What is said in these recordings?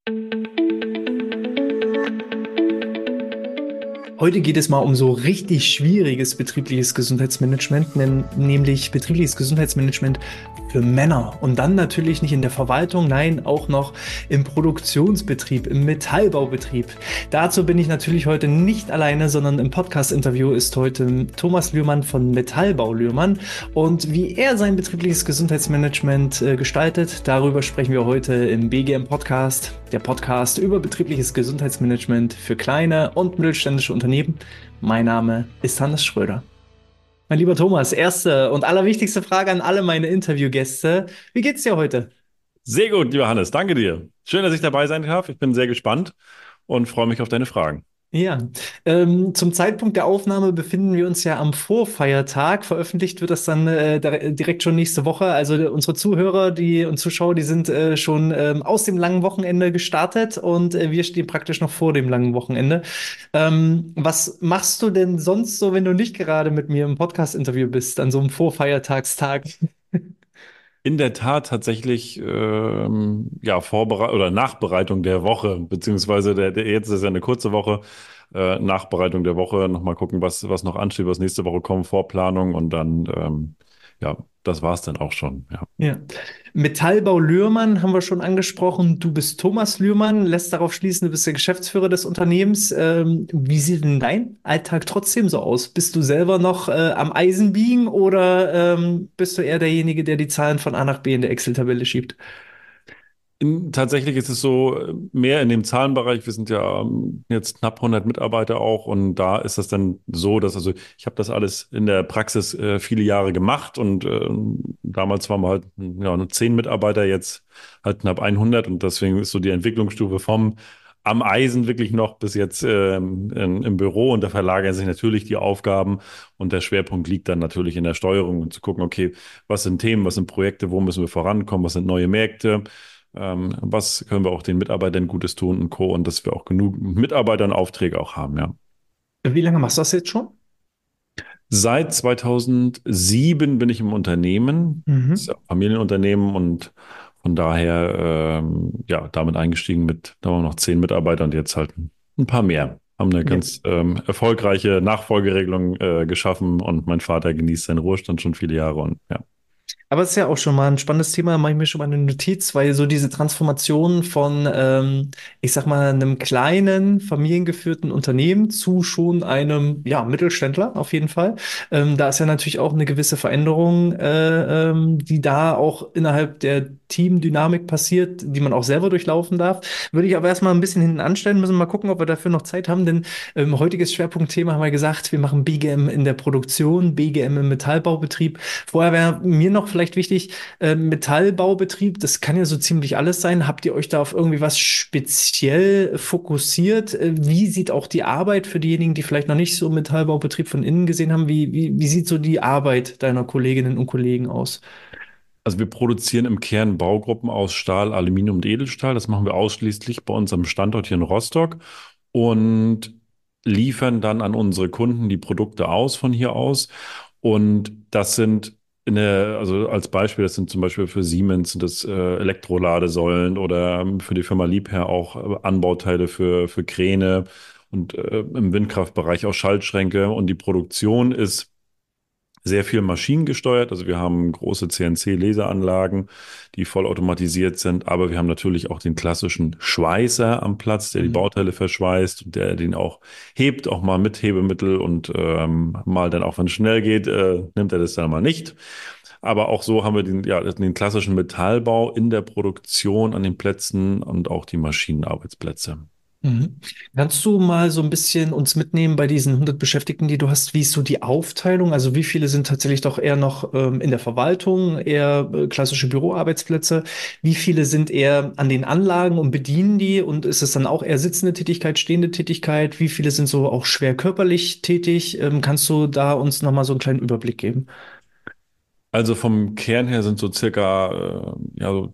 Heute geht es mal um so richtig schwieriges betriebliches Gesundheitsmanagement, nämlich betriebliches Gesundheitsmanagement für Männer. Und dann natürlich nicht in der Verwaltung, nein, auch noch im Produktionsbetrieb, im Metallbaubetrieb. Dazu bin ich natürlich heute nicht alleine, sondern im Podcast-Interview ist heute Thomas Lührmann von Metallbau Lührmann. Und wie er sein betriebliches Gesundheitsmanagement gestaltet, darüber sprechen wir heute im BGM Podcast, der Podcast über betriebliches Gesundheitsmanagement für kleine und mittelständische Unternehmen. Mein Name ist Hannes Schröder. Mein lieber Thomas, erste und allerwichtigste Frage an alle meine Interviewgäste. Wie geht's dir heute? Sehr gut, lieber Hannes, danke dir. Schön, dass ich dabei sein darf. Ich bin sehr gespannt und freue mich auf deine Fragen. Ja, zum Zeitpunkt der Aufnahme befinden wir uns ja am Vorfeiertag. Veröffentlicht wird das dann direkt schon nächste Woche. Also unsere Zuhörer, die und Zuschauer, die sind schon aus dem langen Wochenende gestartet und wir stehen praktisch noch vor dem langen Wochenende. Was machst du denn sonst so, wenn du nicht gerade mit mir im Podcast-Interview bist, an so einem Vorfeiertagstag? In der Tat tatsächlich ja, Vorberei oder Nachbereitung der Woche, beziehungsweise jetzt ist ja eine kurze Woche, Nachbereitung der Woche, nochmal gucken, was noch ansteht, was nächste Woche kommt, Vorplanung und dann, ja, das war's dann auch schon. Ja. Ja. Metallbau Lührmann haben wir schon angesprochen. Du bist Thomas Lührmann, lässt darauf schließen, du bist der Geschäftsführer des Unternehmens. Wie sieht denn dein Alltag trotzdem so aus? Bist du selber noch am Eisen biegen oder bist du eher derjenige, der die Zahlen von A nach B in der Excel-Tabelle schiebt? Tatsächlich ist es so mehr in dem Zahlenbereich. Wir sind ja jetzt knapp 100 Mitarbeiter auch und da ist das dann so, dass also ich habe das alles in der Praxis viele Jahre gemacht und damals waren wir halt ja, nur 10 Mitarbeiter, jetzt halt knapp 100 und deswegen ist so die Entwicklungsstufe vom am Eisen wirklich noch bis jetzt im Büro und da verlagern sich natürlich die Aufgaben und der Schwerpunkt liegt dann natürlich in der Steuerung und zu gucken, okay, was sind Themen, was sind Projekte, wo müssen wir vorankommen, was sind neue Märkte, was können wir auch den Mitarbeitern Gutes tun und Co. Und dass wir auch genug Mitarbeitern Aufträge auch haben, ja. Wie lange machst du das jetzt schon? Seit 2007 bin ich im Unternehmen, das ist Mhm. ja ein Familienunternehmen und von daher ja damit eingestiegen mit, da waren wir noch 10 Mitarbeiter und jetzt halt ein paar mehr. Haben eine Ja. ganz erfolgreiche Nachfolgeregelung geschaffen und mein Vater genießt seinen Ruhestand schon viele Jahre und ja. Aber es ist ja auch schon mal ein spannendes Thema, da mache ich mir schon mal eine Notiz, weil so diese Transformation von, ich sag mal, einem kleinen, familiengeführten Unternehmen zu schon einem, ja, Mittelständler auf jeden Fall. Da ist ja natürlich auch eine gewisse Veränderung, die da auch innerhalb der Teamdynamik passiert, die man auch selber durchlaufen darf. Würde ich aber erstmal ein bisschen hinten anstellen, müssen mal gucken, ob wir dafür noch Zeit haben, denn heutiges Schwerpunktthema haben wir gesagt, wir machen BGM in der Produktion, BGM im Metallbaubetrieb. Vorher wäre mir noch vielleicht wichtig, Metallbaubetrieb, das kann ja so ziemlich alles sein. Habt ihr euch da auf irgendwie was speziell fokussiert? Wie sieht auch die Arbeit für diejenigen, die vielleicht noch nicht so Metallbaubetrieb von innen gesehen haben? Wie sieht so die Arbeit deiner Kolleginnen und Kollegen aus? Also wir produzieren im Kern Baugruppen aus Stahl, Aluminium und Edelstahl. Das machen wir ausschließlich bei unserem Standort hier in Rostock und liefern dann an unsere Kunden die Produkte aus von hier aus. Und das sind also als Beispiel, das sind zum Beispiel für Siemens sind das Elektroladesäulen oder für die Firma Liebherr auch Anbauteile für Kräne und im Windkraftbereich auch Schaltschränke. Und die Produktion ist sehr viel maschinengesteuert. Also wir haben große CNC-Laseranlagen, die vollautomatisiert sind, aber wir haben natürlich auch den klassischen Schweißer am Platz, der die Mhm. Bauteile verschweißt und der den auch hebt, auch mal mit Hebemittel und mal dann auch, wenn es schnell geht, nimmt er das dann mal nicht. Aber auch so haben wir den klassischen Metallbau in der Produktion an den Plätzen und auch die Maschinenarbeitsplätze. Mhm. Kannst du mal so ein bisschen uns mitnehmen bei diesen 100 Beschäftigten, die du hast? Wie ist so die Aufteilung? Also wie viele sind tatsächlich doch eher noch in der Verwaltung, eher klassische Büroarbeitsplätze? Wie viele sind eher an den Anlagen und bedienen die? Und ist es dann auch eher sitzende Tätigkeit, stehende Tätigkeit? Wie viele sind so auch schwer körperlich tätig? Kannst du da uns noch mal so einen kleinen Überblick geben? Also vom Kern her sind so circa ja, so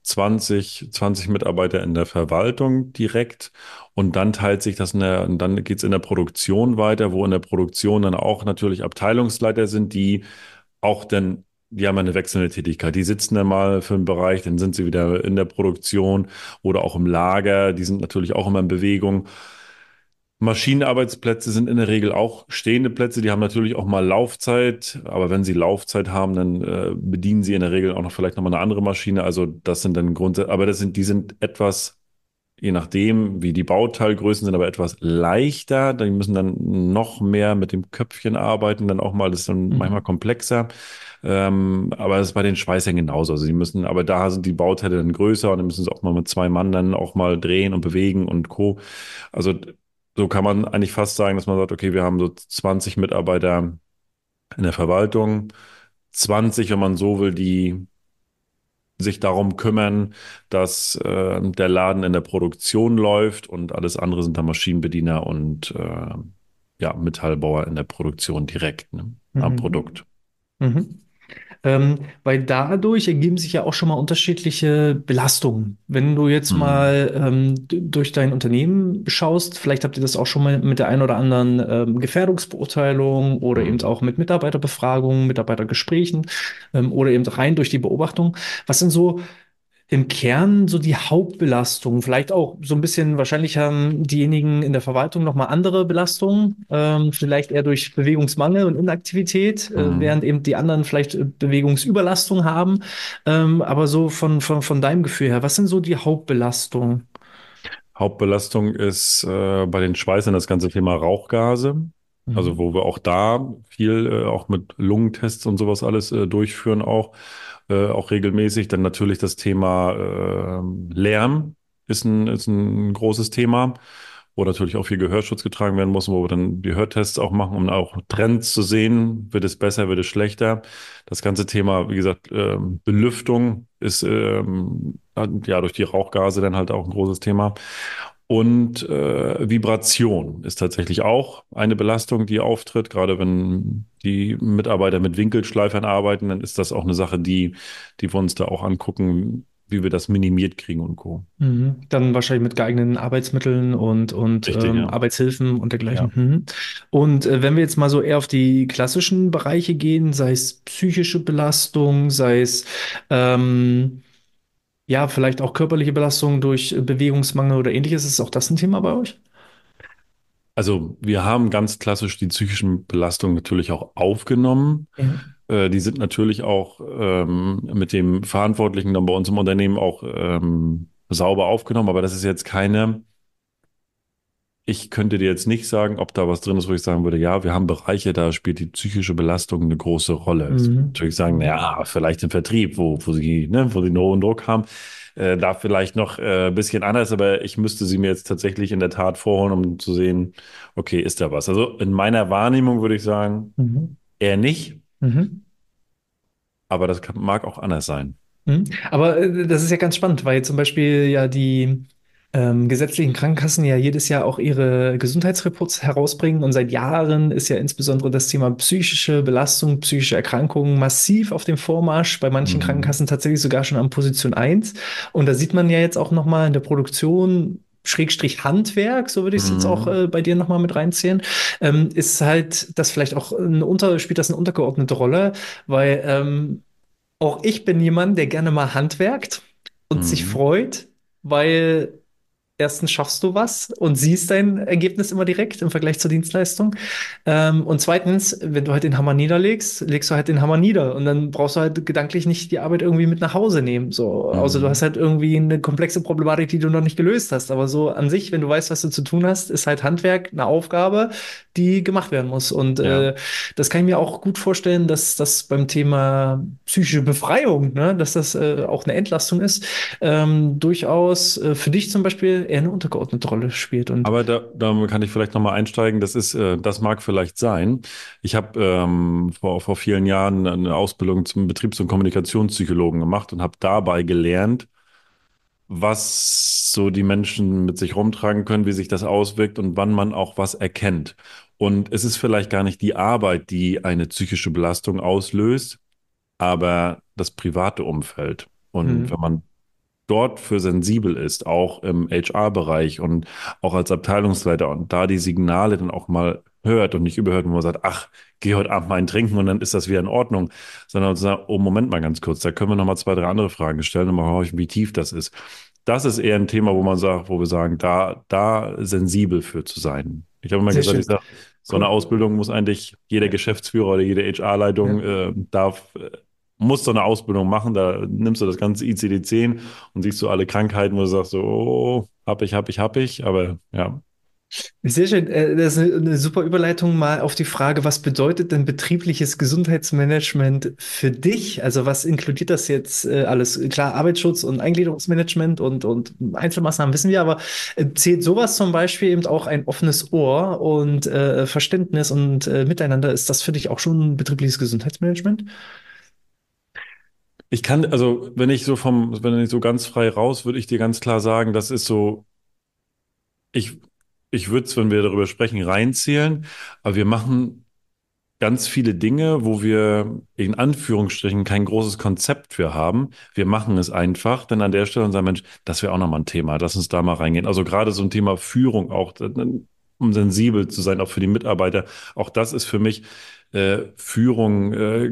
20 Mitarbeiter in der Verwaltung direkt und dann teilt sich das und dann geht's in der Produktion weiter, wo in der Produktion dann auch natürlich Abteilungsleiter sind, die auch dann die haben eine wechselnde Tätigkeit. Die sitzen dann mal für einen Bereich, dann sind sie wieder in der Produktion oder auch im Lager. Die sind natürlich auch immer in Bewegung. Maschinenarbeitsplätze sind in der Regel auch stehende Plätze, die haben natürlich auch mal Laufzeit, aber wenn sie Laufzeit haben, dann bedienen sie in der Regel auch noch vielleicht nochmal eine andere Maschine. Also das sind dann Grund, aber die sind etwas, je nachdem, wie die Bauteilgrößen sind, aber etwas leichter. Die müssen dann noch mehr mit dem Köpfchen arbeiten, dann auch mal, das ist dann manchmal Mhm. komplexer. Aber das ist bei den Schweißern genauso. Also aber da sind die Bauteile dann größer und dann müssen sie auch mal mit zwei Mann dann auch mal drehen und bewegen und Co. Also so kann man eigentlich fast sagen, dass man sagt, okay, wir haben so 20 Mitarbeiter in der Verwaltung, 20, wenn man so will, die sich darum kümmern, dass der Laden in der Produktion läuft und alles andere sind dann Maschinenbediener und ja, Metallbauer in der Produktion direkt, ne, am Mhm. Produkt. Mhm. Weil dadurch ergeben sich ja auch schon mal unterschiedliche Belastungen. Wenn du jetzt Mhm. mal durch dein Unternehmen schaust, vielleicht habt ihr das auch schon mal mit der einen oder anderen Gefährdungsbeurteilung oder eben Mhm. auch mit Mitarbeiterbefragungen, Mitarbeitergesprächen oder eben rein durch die Beobachtung. Was sind so im Kern so die Hauptbelastung? Vielleicht auch so ein bisschen, wahrscheinlich haben diejenigen in der Verwaltung nochmal andere Belastungen, vielleicht eher durch Bewegungsmangel und Inaktivität, Mhm. während eben die anderen vielleicht Bewegungsüberlastung haben. Aber so von deinem Gefühl her, was sind so die Hauptbelastungen? Hauptbelastung ist bei den Schweißern das ganze Thema Rauchgase. Also Mhm. wo wir auch da viel auch mit Lungentests und sowas alles durchführen auch regelmäßig. Dann natürlich das Thema Lärm ist ein großes Thema, wo natürlich auch viel Gehörschutz getragen werden muss, wo wir dann die Hörtests auch machen, um auch Trends zu sehen. Wird es besser, wird es schlechter? Das ganze Thema, wie gesagt, Belüftung ist ja durch die Rauchgase dann halt auch ein großes Thema. Und Vibration ist tatsächlich auch eine Belastung, die auftritt. Gerade wenn die Mitarbeiter mit Winkelschleifern arbeiten, dann ist das auch eine Sache, die wir uns da auch angucken, wie wir das minimiert kriegen und Co. Mhm. Dann wahrscheinlich mit geeigneten Arbeitsmitteln und Richtig, ja. Arbeitshilfen und dergleichen. Ja. Mhm. Und wenn wir jetzt mal so eher auf die klassischen Bereiche gehen, sei es psychische Belastung, sei es ja, vielleicht auch körperliche Belastung durch Bewegungsmangel oder ähnliches, ist auch das ein Thema bei euch? Also wir haben ganz klassisch die psychischen Belastungen natürlich auch aufgenommen. Ja. Die sind natürlich auch mit dem Verantwortlichen dann bei uns im Unternehmen auch sauber aufgenommen, aber das ist jetzt keine. Ich könnte dir jetzt nicht sagen, ob da was drin ist, wo ich sagen würde, ja, wir haben Bereiche, da spielt die psychische Belastung eine große Rolle. Ich würde Mhm. natürlich sagen, Mhm. naja, vielleicht im Vertrieb, wo sie einen hohen Druck haben, da vielleicht noch ein bisschen anders, aber ich müsste sie mir jetzt tatsächlich in der Tat vorholen, um zu sehen, okay, ist da was? Also in meiner Wahrnehmung würde ich sagen, Mhm. eher nicht, Mhm. aber mag auch anders sein. Mhm. Aber das ist ja ganz spannend, weil zum Beispiel ja die gesetzlichen Krankenkassen ja jedes Jahr auch ihre Gesundheitsreports herausbringen und seit Jahren ist ja insbesondere das Thema psychische Belastung, psychische Erkrankungen massiv auf dem Vormarsch, bei manchen Mhm. Krankenkassen tatsächlich sogar schon an Position eins. Und da sieht man ja jetzt auch nochmal in der Produktion, Schrägstrich Handwerk, so würde ich es jetzt auch Mhm. bei dir nochmal mit reinziehen, ist halt das vielleicht auch spielt das eine untergeordnete Rolle, weil auch ich bin jemand, der gerne mal handwerkt und sich Mhm. freut, weil erstens schaffst du was und siehst dein Ergebnis immer direkt im Vergleich zur Dienstleistung. Und zweitens, wenn du halt den Hammer niederlegst, legst du halt den Hammer nieder und dann brauchst du halt gedanklich nicht die Arbeit irgendwie mit nach Hause nehmen. So, außer du hast Mhm. halt irgendwie eine komplexe Problematik, die du noch nicht gelöst hast. Aber so an sich, wenn du weißt, was du zu tun hast, ist halt Handwerk eine Aufgabe, die gemacht werden muss. Und Ja. das kann ich mir auch gut vorstellen, dass das beim Thema psychische Befreiung, ne, dass das auch eine Entlastung ist, durchaus für dich zum Beispiel eher eine untergeordnete Rolle spielt. Und Aber da kann ich vielleicht nochmal einsteigen. Das mag vielleicht sein. Ich habe vor vielen Jahren eine Ausbildung zum Betriebs- und Kommunikationspsychologen gemacht und habe dabei gelernt, was so die Menschen mit sich rumtragen können, wie sich das auswirkt und wann man auch was erkennt. Und es ist vielleicht gar nicht die Arbeit, die eine psychische Belastung auslöst, aber das private Umfeld. Und wenn mhm. man dort für sensibel ist, auch im HR-Bereich und auch als Abteilungsleiter und da die Signale dann auch mal hört und nicht überhört, wo man sagt, ach, geh heute Abend mal einen trinken und dann ist das wieder in Ordnung, sondern zu sagen, oh, Moment mal ganz kurz, da können wir noch mal zwei, drei andere Fragen stellen und mal horchen, wie tief das ist. Das ist eher ein Thema, wo man sagt, wo wir sagen, da sensibel für zu sein. Ich habe immer Sehr gesagt, ich schön. sage, so eine Cool. Ausbildung muss eigentlich jeder Ja. Geschäftsführer oder jede HR-Leitung Ja. muss so eine Ausbildung machen. Da nimmst du das ganze ICD-10 und siehst du alle Krankheiten, wo du sagst so, oh, hab ich. Aber ja. Sehr schön. Das ist eine super Überleitung mal auf die Frage, was bedeutet denn betriebliches Gesundheitsmanagement für dich? Also was inkludiert das jetzt alles? Klar, Arbeitsschutz und Eingliederungsmanagement und Einzelmaßnahmen wissen wir, aber zählt sowas zum Beispiel eben auch ein offenes Ohr und Verständnis und Miteinander? Ist das für dich auch schon betriebliches Gesundheitsmanagement? Ich kann, also wenn ich so ganz frei raus, würde ich dir ganz klar sagen, das ist so, ich, ich würde es, wenn wir darüber sprechen, reinzählen, aber wir machen ganz viele Dinge, wo wir in Anführungsstrichen kein großes Konzept für haben. Wir machen es einfach, dann an der Stelle und sagen, Mensch, das wäre auch nochmal ein Thema, lass uns da mal reingehen. Also gerade so ein Thema Führung auch, um sensibel zu sein, auch für die Mitarbeiter. Auch das ist für mich Führung,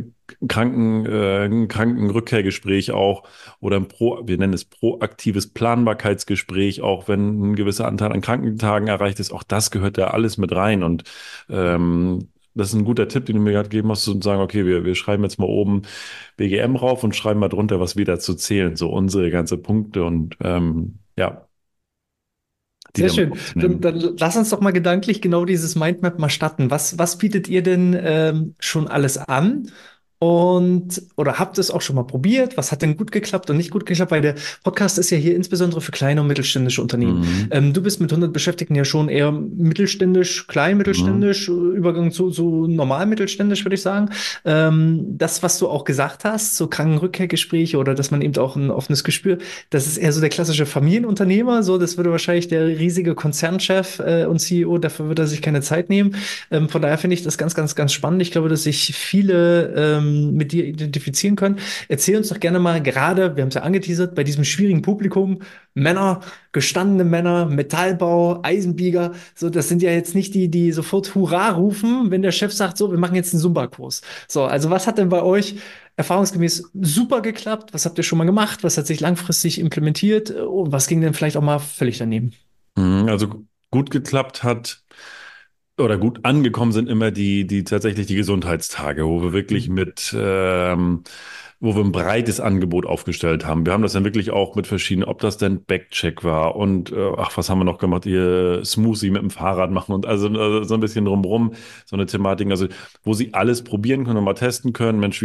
ein Krankenrückkehrgespräch auch oder wir nennen es proaktives Planbarkeitsgespräch, auch wenn ein gewisser Anteil an Krankentagen erreicht ist. Auch das gehört da alles mit rein und das ist ein guter Tipp, den du mir gerade gegeben hast, und sagen, okay, wir schreiben jetzt mal oben BGM rauf und schreiben mal drunter, was wir dazu zählen, so unsere ganze Punkte und ja, die Sehr damit schön. aufzunehmen. Dann lass uns doch mal gedanklich genau dieses Mindmap mal starten. Was bietet ihr denn schon alles an? Und oder habt ihr es auch schon mal probiert? Was hat denn gut geklappt und nicht gut geklappt? Weil der Podcast ist ja hier insbesondere für kleine und mittelständische Unternehmen. Mhm. Du bist mit 100 Beschäftigten ja schon eher mittelständisch, Mhm. kleinmittelständisch, Übergang zu normal mittelständisch, würde ich sagen. Das, was du auch gesagt hast, so Krankenrückkehrgespräche oder dass man eben auch ein offenes Gespür, das ist eher so der klassische Familienunternehmer. So, das würde wahrscheinlich der riesige Konzernchef und CEO, dafür würde er sich keine Zeit nehmen. Von daher finde ich das ganz spannend. Ich glaube, dass sich viele mit dir identifizieren können. Erzähl uns doch gerne mal gerade, wir haben es ja angeteasert, bei diesem schwierigen Publikum, Männer, gestandene Männer, Metallbau, Eisenbieger, so, das sind ja jetzt nicht die, die sofort Hurra rufen, wenn der Chef sagt, so, wir machen jetzt einen Zumba-Kurs. So, also was hat denn bei euch erfahrungsgemäß super geklappt? Was habt ihr schon mal gemacht? Was hat sich langfristig implementiert? Und was ging denn vielleicht auch mal völlig daneben? Mhm. Also gut geklappt hat oder gut angekommen sind immer die tatsächlich die Gesundheitstage, wo wir wirklich Mhm. wo wir ein breites Angebot aufgestellt haben. Wir haben das dann wirklich auch mit verschiedenen, ob das denn Backcheck war und ach, was haben wir noch gemacht? Ihr Smoothie mit dem Fahrrad machen und also so ein bisschen drumrum, so eine Thematik, also wo sie alles probieren können und mal testen können. Mensch,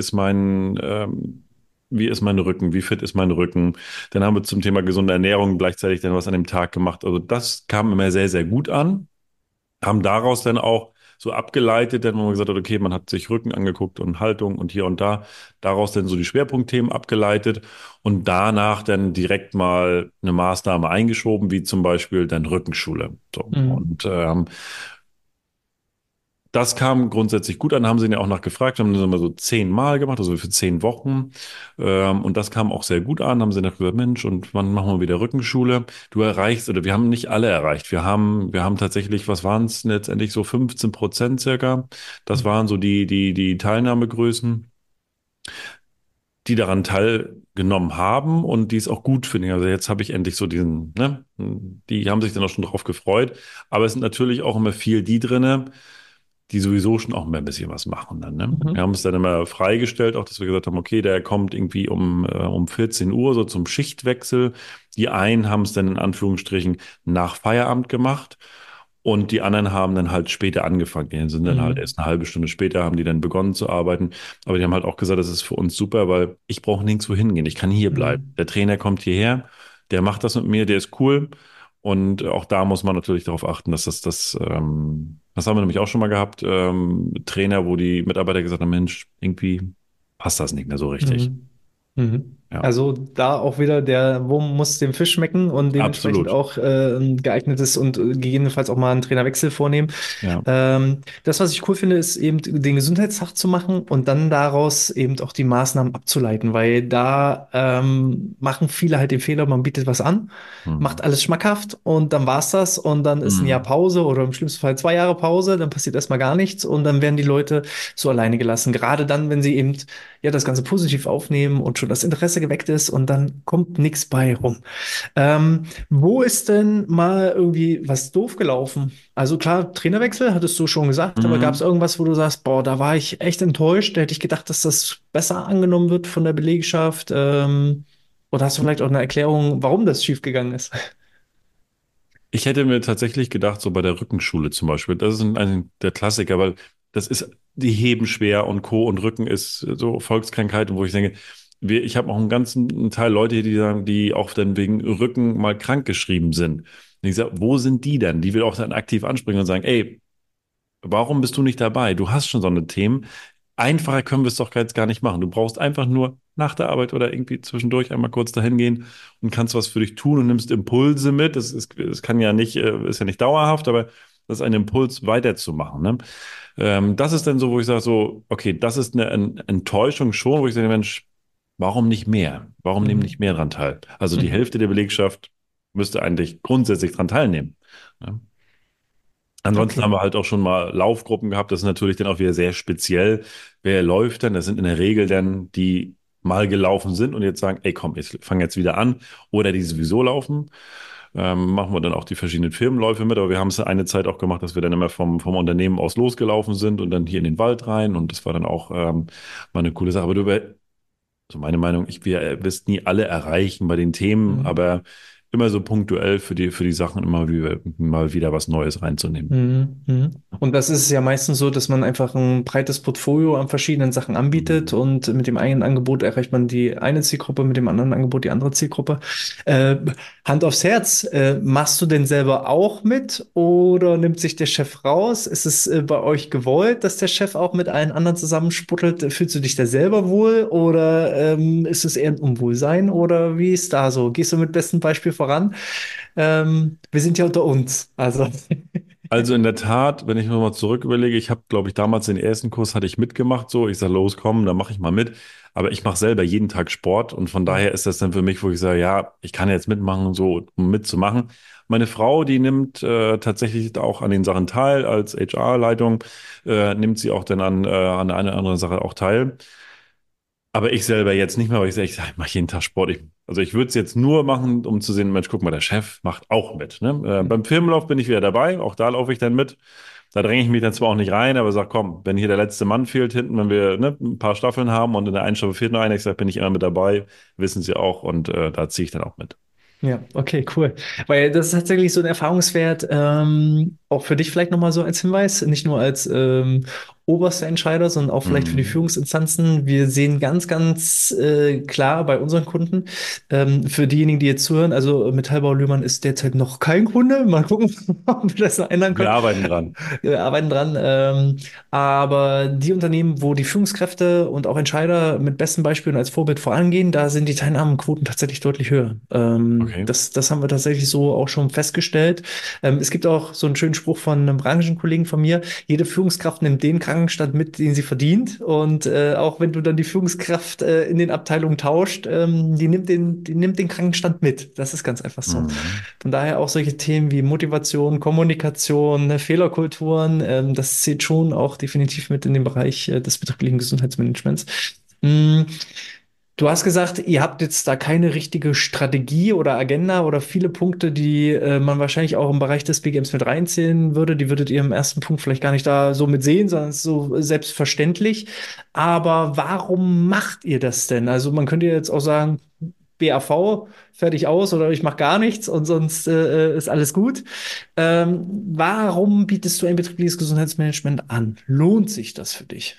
wie ist mein Rücken? Wie fit ist mein Rücken? Dann haben wir zum Thema gesunde Ernährung gleichzeitig dann was an dem Tag gemacht. Also das kam immer sehr, sehr gut an, haben daraus dann auch so abgeleitet, dann wo man gesagt hat, okay, man hat sich Rücken angeguckt und Haltung und hier und da, daraus dann so die Schwerpunktthemen abgeleitet und danach dann direkt mal eine Maßnahme eingeschoben, wie zum Beispiel dann Rückenschule. So. Mhm. Und das kam grundsätzlich gut an, haben sie ihn ja auch nachgefragt, haben das immer so 10-mal gemacht, also für 10 Wochen. Und das kam auch sehr gut an, haben sie dann gesagt, Mensch, und wann machen wir wieder Rückenschule? Du erreichst, oder wir haben nicht alle erreicht. Wir haben tatsächlich, was waren es letztendlich, so 15% circa. Das waren so die Teilnahmegrößen, die daran teilgenommen haben und die es auch gut finden. Also jetzt habe ich endlich so diesen, ne, die haben sich dann auch schon drauf gefreut. Aber es sind natürlich auch immer viel die drinne, die sowieso schon auch immer ein bisschen was machen dann, ne? Wir Mhm. haben es dann immer freigestellt, auch dass wir gesagt haben, okay, der kommt irgendwie um 14 Uhr so zum Schichtwechsel. Die einen haben es dann in Anführungsstrichen nach Feierabend gemacht und die anderen haben dann halt später angefangen. Die sind dann halt Mhm. erst eine halbe Stunde später, haben die dann begonnen zu arbeiten. Aber die haben halt auch gesagt, das ist für uns super, weil ich brauche nirgendwo hingehen. Ich kann hier bleiben. Mhm. Der Trainer kommt hierher, der macht das mit mir, der ist cool. Und auch da muss man natürlich darauf achten, dass das haben wir nämlich auch schon mal gehabt, Trainer, wo die Mitarbeiter gesagt haben, Mensch, irgendwie passt das nicht mehr so richtig. Mhm. Mhm. Ja, Also da auch wieder der Wurm muss dem Fisch schmecken und dementsprechend absolut. auch ein geeignetes und gegebenenfalls auch mal einen Trainerwechsel vornehmen. Ja. Das, was ich cool finde, ist eben den Gesundheitstag zu machen und dann daraus eben auch die Maßnahmen abzuleiten, weil da machen viele halt den Fehler, man bietet was an, macht Mhm. alles schmackhaft und dann war's das und dann ist ein Jahr Mhm. Pause oder im schlimmsten Fall 2 Jahre Pause, dann passiert erstmal gar nichts und dann werden die Leute so alleine gelassen. Gerade dann, wenn sie eben ja das Ganze positiv aufnehmen und schon das Interesse geweckt ist und dann kommt nichts bei rum. Wo ist denn mal irgendwie was doof gelaufen? Also klar, Trainerwechsel, hattest du schon gesagt, aber gab es Mhm. irgendwas, wo du sagst, boah, da war ich echt enttäuscht, da hätte ich gedacht, dass das besser angenommen wird von der Belegschaft? Oder hast du vielleicht auch eine Erklärung, warum das schiefgegangen ist? Ich hätte mir tatsächlich gedacht, so bei der Rückenschule zum Beispiel, das ist ein der Klassiker, weil das ist, die heben schwer und Co. und Rücken ist so Volkskrankheit, wo ich denke, ich habe auch einen ganzen Teil Leute hier, die sagen, die auch dann wegen Rücken mal krank geschrieben sind. Und ich sage, wo sind die denn? Die will auch dann aktiv anspringen und sagen, ey, warum bist du nicht dabei? Du hast schon so eine Themen. Einfacher können wir es doch jetzt gar nicht machen. Du brauchst einfach nur nach der Arbeit oder irgendwie zwischendurch einmal kurz dahin gehen und kannst was für dich tun und nimmst Impulse mit. Das kann ja nicht, ist ja nicht dauerhaft, aber das ist ein Impuls weiterzumachen. Ne? Das ist dann so, wo ich sage, so, okay, das ist eine Enttäuschung schon, wo ich sage, Mensch, warum nicht mehr? Warum nehmen nicht Mhm. mehr dran teil? Also die Mhm. Hälfte der Belegschaft müsste eigentlich grundsätzlich dran teilnehmen. Ne? Ansonsten haben Okay. wir halt auch schon mal Laufgruppen gehabt. Das ist natürlich dann auch wieder sehr speziell. Wer läuft denn? Das sind in der Regel dann, die mal gelaufen sind und jetzt sagen, ey komm, ich fange jetzt wieder an. Oder die sowieso laufen. Machen wir dann auch die verschiedenen Firmenläufe mit. Aber wir haben es eine Zeit auch gemacht, dass wir dann immer vom Unternehmen aus losgelaufen sind und dann hier in den Wald rein. Und das war dann auch mal eine coole Sache. Aber also meine Meinung, wir wirst nie alle erreichen bei den Themen, Mhm. aber immer so punktuell für die Sachen immer wieder, mal wieder was Neues reinzunehmen. Mhm, mhm. Und das ist es ja meistens so, dass man einfach ein breites Portfolio an verschiedenen Sachen anbietet Mhm. und mit dem einen Angebot erreicht man die eine Zielgruppe, mit dem anderen Angebot die andere Zielgruppe. Äh, Hand aufs Herz, machst du denn selber auch mit oder nimmt sich der Chef raus? Ist es bei euch gewollt, dass der Chef auch mit allen anderen zusammensputtelt? Fühlst du dich da selber wohl oder ist es eher ein Unwohlsein oder wie ist da so? Gehst du mit bestem Beispiel voran? Wir sind ja unter uns, also. Also in der Tat, wenn ich mir mal zurück überlege, ich habe, glaube ich, damals den ersten Kurs hatte ich mitgemacht, so ich sage, los, komm, dann mache ich mal mit. Aber ich mache selber jeden Tag Sport und von daher ist das dann für mich, wo ich sage, ja, ich kann jetzt mitmachen, so um mitzumachen. Meine Frau, die nimmt tatsächlich auch an den Sachen teil, als HR-Leitung nimmt sie auch dann an einer oder anderen Sache auch teil. Aber ich selber jetzt nicht mehr, weil sag, ich mache jeden Tag Sport. Also ich würde es jetzt nur machen, um zu sehen, Mensch, guck mal, der Chef macht auch mit. Ne? Beim Firmenlauf bin ich wieder dabei, auch da laufe ich dann mit. Da dränge ich mich dann zwar auch nicht rein, aber sag, komm, wenn hier der letzte Mann fehlt hinten, wenn wir ne, ein paar Staffeln haben und in der einen Staffel fehlt noch einer, ich sag, bin ich immer mit dabei, wissen sie auch und da ziehe ich dann auch mit. Ja, okay, cool. Weil das ist tatsächlich so ein Erfahrungswert, auch für dich vielleicht nochmal so als Hinweis, nicht nur als oberster Entscheider, sondern auch vielleicht für die Mhm. Führungsinstanzen. Wir sehen ganz, ganz klar bei unseren Kunden, für diejenigen, die jetzt zuhören, also Metallbau Lühmann ist derzeit noch kein Kunde. Mal gucken, ob wir das noch ändern Wir können. arbeiten dran. Wir arbeiten dran. Aber die Unternehmen, wo die Führungskräfte und auch Entscheider mit besten Beispielen als Vorbild vorangehen, da sind die Teilnahmequoten tatsächlich deutlich höher. Okay. Das haben wir tatsächlich so auch schon festgestellt. Es gibt auch so einen schönen Spruch von einem Branchenkollegen von mir: Jede Führungskraft nimmt den Krankenstand mit, den sie verdient. Und auch wenn du dann die Führungskraft in den Abteilungen tauscht, die nimmt den Krankenstand mit. Das ist ganz einfach so. Mhm. Von daher auch solche Themen wie Motivation, Kommunikation, ne, Fehlerkulturen, das zählt schon auch definitiv mit in den Bereich des betrieblichen Gesundheitsmanagements. Mm, Du hast gesagt, ihr habt jetzt da keine richtige Strategie oder Agenda oder viele Punkte, die man wahrscheinlich auch im Bereich des BGMs mit reinzählen würde. Die würdet ihr im ersten Punkt vielleicht gar nicht da so mit sehen, sondern es ist so selbstverständlich. Aber warum macht ihr das denn? Also man könnte jetzt auch sagen, BAV, fertig aus oder ich mache gar nichts und sonst ist alles gut. Warum bietest du ein betriebliches Gesundheitsmanagement an? Lohnt sich das für dich?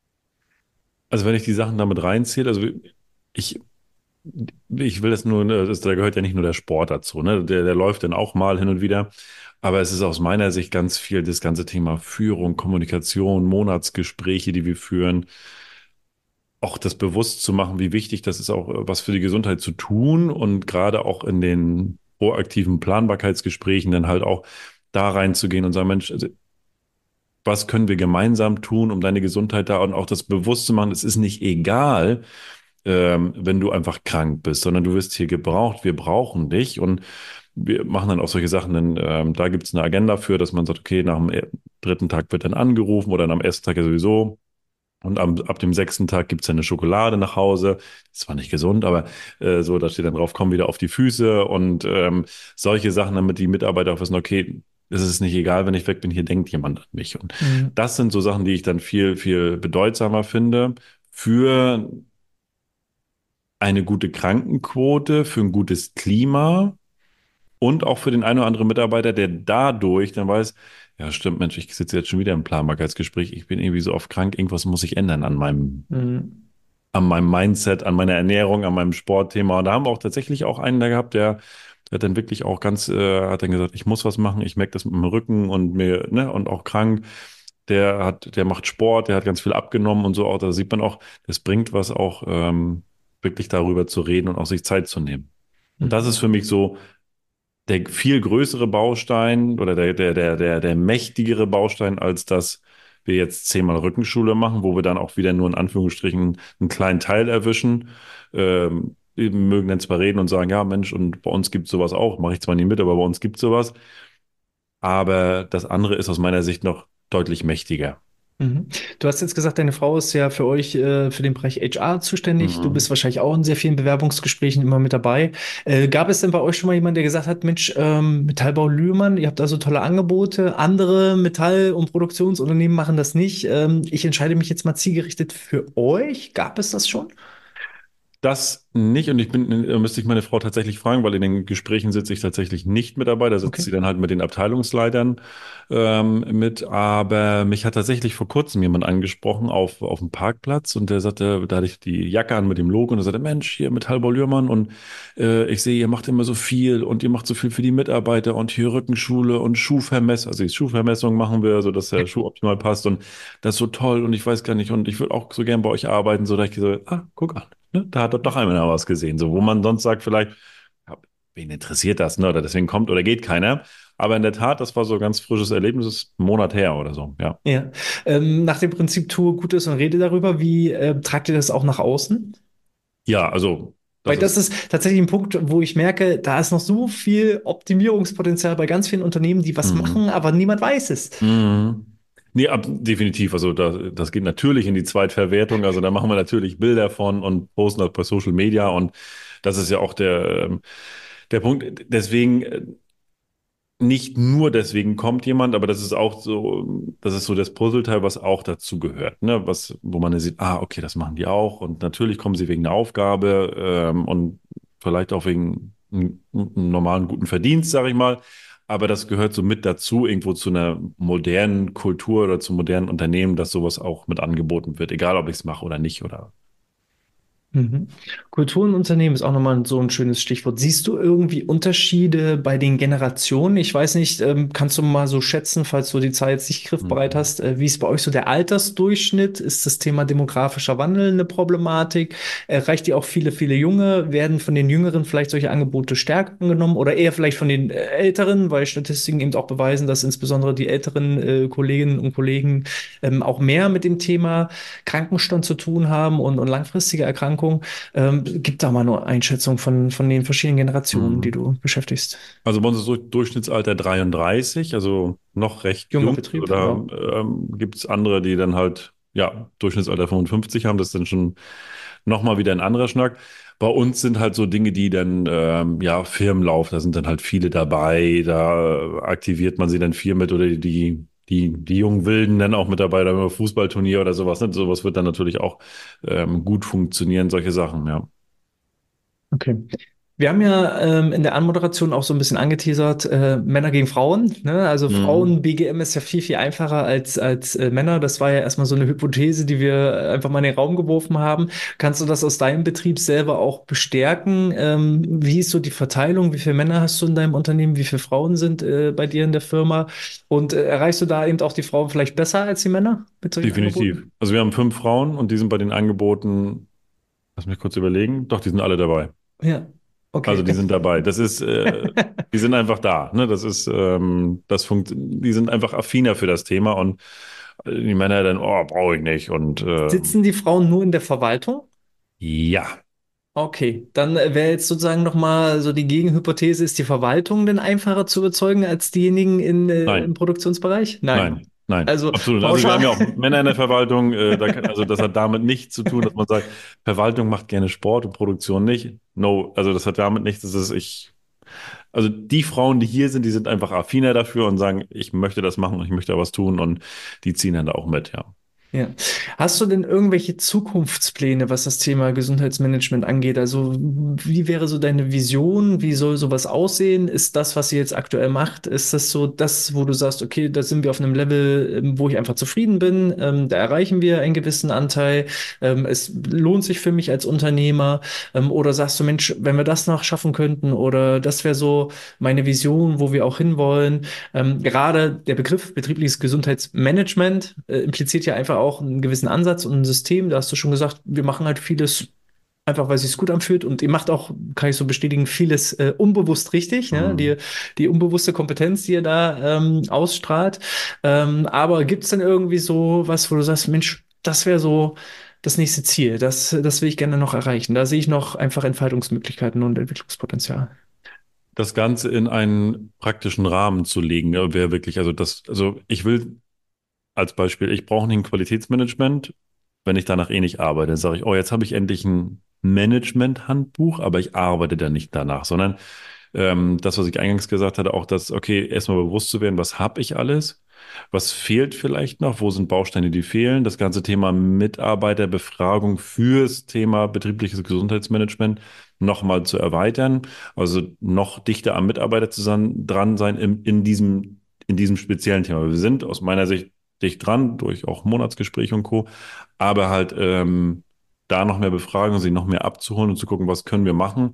Also wenn ich die Sachen damit reinziehe, also ich, ich will das nur, ne, da gehört ja nicht nur der Sport dazu, ne? Der läuft dann auch mal hin und wieder. Aber es ist aus meiner Sicht ganz viel das ganze Thema Führung, Kommunikation, Monatsgespräche, die wir führen. auch das bewusst zu machen, wie wichtig das ist, auch was für die Gesundheit zu tun und gerade auch in den proaktiven Planbarkeitsgesprächen dann halt auch da reinzugehen und sagen, Mensch, also, was können wir gemeinsam tun, um deine Gesundheit da und auch das bewusst zu machen, es ist nicht egal, wenn du einfach krank bist, sondern du wirst hier gebraucht, wir brauchen dich und wir machen dann auch solche Sachen, denn da gibt es eine Agenda für, dass man sagt, okay, nach dem dritten Tag wird dann angerufen oder am ersten Tag ja sowieso. Und ab dem sechsten Tag gibt's dann eine Schokolade nach Hause. Ist zwar nicht gesund, aber so, da steht dann drauf, komm wieder auf die Füße und solche Sachen, damit die Mitarbeiter auch wissen, okay, es ist nicht egal, wenn ich weg bin, hier denkt jemand an mich. Und Mhm. das sind so Sachen, die ich dann viel, viel bedeutsamer finde für eine gute Krankenquote, für ein gutes Klima und auch für den einen oder anderen Mitarbeiter, der dadurch dann weiß, ja, stimmt, Mensch, ich sitze jetzt schon wieder im Planbarkeitsgespräch, ich bin irgendwie so oft krank, irgendwas muss ich ändern Mhm. an meinem Mindset, an meiner Ernährung, an meinem Sportthema. Und da haben wir auch tatsächlich auch einen da gehabt, der hat dann wirklich auch hat dann gesagt, ich muss was machen, ich merke das mit dem Rücken und mir, ne, und auch krank. Der macht Sport, der hat ganz viel abgenommen und so auch. Da sieht man auch, das bringt was auch, wirklich darüber zu reden und auch sich Zeit zu nehmen. Und das ist Mhm. für mich so der viel größere Baustein oder der mächtigere Baustein, als dass wir jetzt 10-mal Rückenschule machen, wo wir dann auch wieder nur in Anführungsstrichen einen kleinen Teil erwischen. Wir mögen dann zwar reden und sagen, ja, Mensch, und bei uns gibt es sowas auch, mache ich zwar nie mit, aber bei uns gibt es sowas. Aber das andere ist aus meiner Sicht noch deutlich mächtiger. Mhm. Du hast jetzt gesagt, deine Frau ist ja für euch, für den Bereich HR zuständig. Du bist Mhm. wahrscheinlich auch in sehr vielen Bewerbungsgesprächen immer mit dabei. Gab es denn bei euch schon mal jemanden, der gesagt hat, Mensch, Metallbau Lührmann, ihr habt da so tolle Angebote, andere Metall- und Produktionsunternehmen machen das nicht. Ich entscheide mich jetzt mal zielgerichtet für euch. Gab es das schon? Das nicht und müsste ich meine Frau tatsächlich fragen, weil in den Gesprächen sitze ich tatsächlich nicht mit dabei. Da sitzt Okay. sie dann halt mit den Abteilungsleitern mit. Aber mich hat tatsächlich vor kurzem jemand angesprochen auf dem Parkplatz und der sagte, da hatte ich die Jacke an mit dem Logo und er sagte, Mensch, hier Metallbau Lührmann und ich sehe, ihr macht immer so viel und ihr macht so viel für die Mitarbeiter und hier Rückenschule und Schuhvermessung, also die Schuhvermessung machen wir, so dass der Schuh optimal passt und das ist so toll und ich weiß gar nicht und ich würde auch so gern bei euch arbeiten, so dass ich so, guck an. Ne? Da hat doch einer was gesehen, so wo man sonst sagt vielleicht, ja, wen interessiert das, ne? Oder deswegen kommt oder geht keiner. Aber in der Tat, das war so ein ganz frisches Erlebnis, das ist ein Monat her oder so, ja. Ja. Nach dem Prinzip tue Gutes und rede darüber, wie tragt ihr das auch nach außen? Ja, also Weil das das ist, ist tatsächlich ein Punkt, wo ich merke, da ist noch so viel Optimierungspotenzial bei ganz vielen Unternehmen, die was mhm. machen, aber niemand weiß es. Mhm. Nee, definitiv. Also das geht natürlich in die Zweitverwertung. Also da machen wir natürlich Bilder von und posten das bei Social Media und das ist ja auch der Punkt. Deswegen nicht nur deswegen kommt jemand, aber das ist auch so, das ist so das Puzzleteil, was auch dazu gehört, ne? Wo man dann sieht, okay, das machen die auch. Und natürlich kommen sie wegen der Aufgabe, und vielleicht auch wegen einem normalen guten Verdienst, sage ich mal. Aber das gehört so mit dazu, irgendwo zu einer modernen Kultur oder zum modernen Unternehmen, dass sowas auch mit angeboten wird, egal ob ich es mache oder nicht, oder. Mhm. Kultur und Unternehmen ist auch nochmal so ein schönes Stichwort. Siehst du irgendwie Unterschiede bei den Generationen? Ich weiß nicht, kannst du mal so schätzen, falls du die Zeit jetzt nicht griffbereit Mhm. hast, wie ist bei euch so der Altersdurchschnitt? Ist das Thema demografischer Wandel eine Problematik? Erreicht ihr auch viele, viele Junge? Werden von den Jüngeren vielleicht solche Angebote stärker angenommen oder eher vielleicht von den Älteren, weil Statistiken eben auch beweisen, dass insbesondere die älteren Kolleginnen und Kollegen auch mehr mit dem Thema Krankenstand zu tun haben und langfristige Erkrankungen. Gib da mal eine Einschätzung von den verschiedenen Generationen, die Mhm. du beschäftigst. Also bei uns ist Durchschnittsalter 33, also noch recht Junger jung. Betrieb, Oder ja. gibt es andere, die dann halt, ja, Durchschnittsalter 55 haben. Das ist dann schon nochmal wieder ein anderer Schnack. Bei uns sind halt so Dinge, die dann, ja, Firmenlauf, da sind dann halt viele dabei. Da aktiviert man sie dann viel mit oder die jungen Wilden dann auch mit dabei, da immer Fußballturnier oder sowas. Ne? Sowas wird dann natürlich auch gut funktionieren, solche Sachen, ja. Okay. Wir haben ja in der Anmoderation auch so ein bisschen angeteasert, Männer gegen Frauen. Ne? Also Mhm. Frauen BGM ist ja viel, viel einfacher als Männer. Das war ja erstmal so eine Hypothese, die wir einfach mal in den Raum geworfen haben. Kannst du das aus deinem Betrieb selber auch bestärken? Wie ist so die Verteilung? Wie viele Männer hast du in deinem Unternehmen? Wie viele Frauen sind bei dir in der Firma? Und erreichst du da eben auch die Frauen vielleicht besser als die Männer mit solchen Definitiv. Angeboten? Also wir haben 5 Frauen und die sind bei den Angeboten, lass mich kurz überlegen, doch, die sind alle dabei. Ja, Also okay. die sind dabei. Die sind einfach da. Ne? Die sind einfach affiner für das Thema und die Männer dann, oh, brauche ich nicht. Und Sitzen die Frauen nur in der Verwaltung? ja, Okay, dann wäre jetzt sozusagen nochmal so die Gegenhypothese, ist die Verwaltung denn einfacher zu überzeugen als diejenigen im nein, Produktionsbereich? Nein. nein, nein, Also absolut. Also wir pauschal. haben ja auch Männer in der Verwaltung. Also das hat damit nichts zu tun, dass man sagt, Verwaltung macht gerne Sport und Produktion nicht. No, also das hat damit nichts. Also die Frauen, die hier sind, die sind einfach affiner dafür und sagen, ich möchte das machen und ich möchte da was tun und die ziehen dann da auch mit, ja. Ja. Hast du denn irgendwelche Zukunftspläne, was das Thema Gesundheitsmanagement angeht? Also, wie wäre so deine Vision? Wie soll sowas aussehen? Ist das, was ihr jetzt aktuell macht, ist das so das, wo du sagst, okay, da sind wir auf einem Level, wo ich einfach zufrieden bin, da erreichen wir einen gewissen Anteil, es lohnt sich für mich als Unternehmer, oder sagst du, Mensch, wenn wir das noch schaffen könnten, oder das wäre so meine Vision, wo wir auch hinwollen? Gerade der Begriff betriebliches Gesundheitsmanagement impliziert ja einfach auch einen gewissen Ansatz und ein System. Da hast du schon gesagt, wir machen halt vieles einfach, weil es sich gut anfühlt. Und ihr macht auch, kann ich so bestätigen, vieles unbewusst richtig. Ne? Mhm. Die unbewusste Kompetenz, die ihr da ausstrahlt. Aber gibt es denn irgendwie so was, wo du sagst, Mensch, das wäre so das nächste Ziel. Das will ich gerne noch erreichen. Da sehe ich noch einfach Entfaltungsmöglichkeiten und Entwicklungspotenzial. Das Ganze in einen praktischen Rahmen zu legen, wäre wirklich, also ich will als Beispiel, ich brauche nicht ein Qualitätsmanagement, wenn ich danach eh nicht arbeite. Dann sage ich, oh, jetzt habe ich endlich ein Management-Handbuch, aber ich arbeite da nicht danach, sondern das, was ich eingangs gesagt hatte, auch das, okay, erstmal bewusst zu werden, was habe ich alles, was fehlt vielleicht noch, wo sind Bausteine, die fehlen, das ganze Thema Mitarbeiterbefragung fürs Thema betriebliches Gesundheitsmanagement nochmal zu erweitern, also noch dichter am Mitarbeiter dran sein in diesem speziellen Thema. Wir sind aus meiner Sicht dicht dran, durch auch Monatsgespräche und Co., aber halt da noch mehr befragen, sie noch mehr abzuholen und zu gucken, was können wir machen,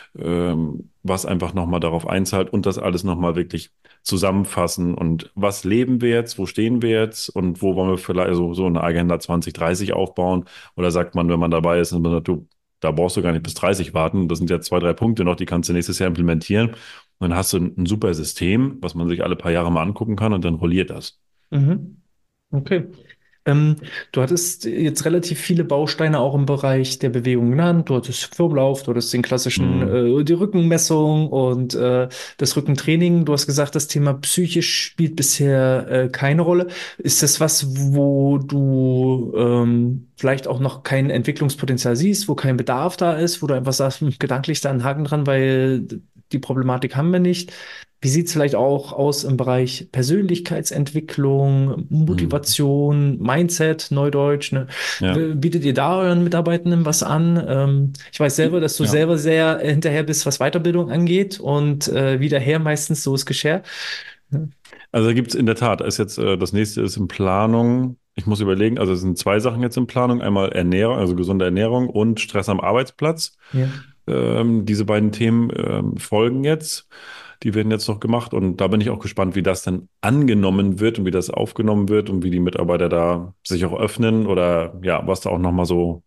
was einfach nochmal darauf einzahlt und das alles nochmal wirklich zusammenfassen und was leben wir jetzt, wo stehen wir jetzt und wo wollen wir vielleicht so eine Agenda 2030 aufbauen oder sagt man, wenn man dabei ist, und man sagt, du, da brauchst du gar nicht bis 30 warten, das sind ja 2, 3 Punkte noch, die kannst du nächstes Jahr implementieren und dann hast du ein super System, was man sich alle paar Jahre mal angucken kann und dann rolliert das. Mhm. Okay. Ähm, Du hattest jetzt relativ viele Bausteine auch im Bereich der Bewegung genannt. Du hattest Firmenlauf, du hattest den klassischen, Mhm. die Rückenmessung und das Rückentraining. Du hast gesagt, das Thema psychisch spielt bisher keine Rolle. Ist das was, wo du vielleicht auch noch kein Entwicklungspotenzial siehst, wo kein Bedarf da ist, wo du einfach sagst, gedanklich da einen Haken dran, weil die Problematik haben wir nicht? Wie sieht es vielleicht auch aus im Bereich Persönlichkeitsentwicklung, Mhm. Motivation, Mindset, Neudeutsch? Ne? Ja. Bietet ihr da euren Mitarbeitenden was an? Ich weiß selber, dass du Ja. selber sehr hinterher bist, was Weiterbildung angeht und wiederher meistens so ist Geschäft. Ne? Also da gibt es in der Tat, das nächste ist in Planung. Ich muss überlegen, also es sind 2 Sachen jetzt in Planung. Einmal Ernährung, also gesunde Ernährung und Stress am Arbeitsplatz. Ja. Diese beiden Themen folgen jetzt. Die werden jetzt noch gemacht und da bin ich auch gespannt, wie das dann angenommen wird und wie das aufgenommen wird und wie die Mitarbeiter da sich auch öffnen oder ja, was da auch nochmal so